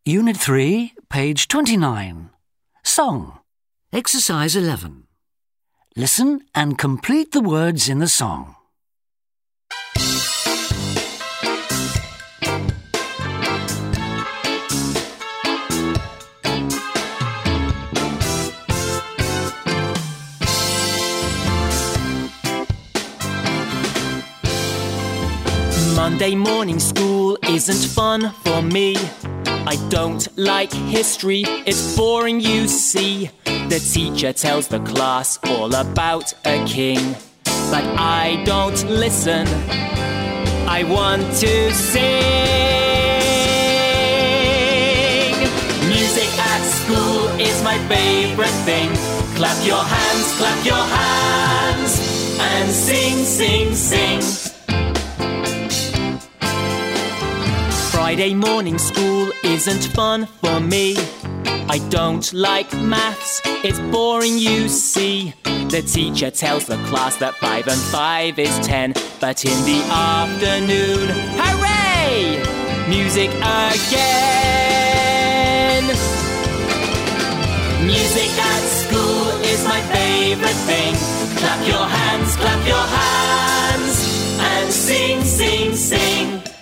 Unit 3, page 29. Song. Exercise 11. Listen and complete the words in the song. Monday morning school isn't fun for me. I don't like history, it's boring, you see. The teacher tells the class all about a king, but I don't listen, I want to sing. Music at school is my favorite thing. Clap your hands, and sing, sing, sing. Friday morning school isn't fun for me. I don't like maths, it's boring, you see. The teacher tells the class that 5 and 5 is 10, but in the afternoon, hooray! Music again. Music at school is my favorite thing. Clap your hands, and sing, sing, sing.